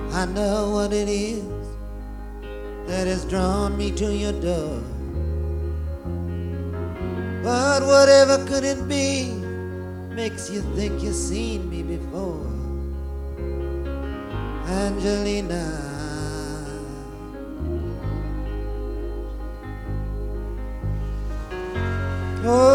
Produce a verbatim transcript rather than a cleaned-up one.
I know what it is that has drawn me to your door. But whatever could it be makes you think you've seen me before, Angelina. Oh,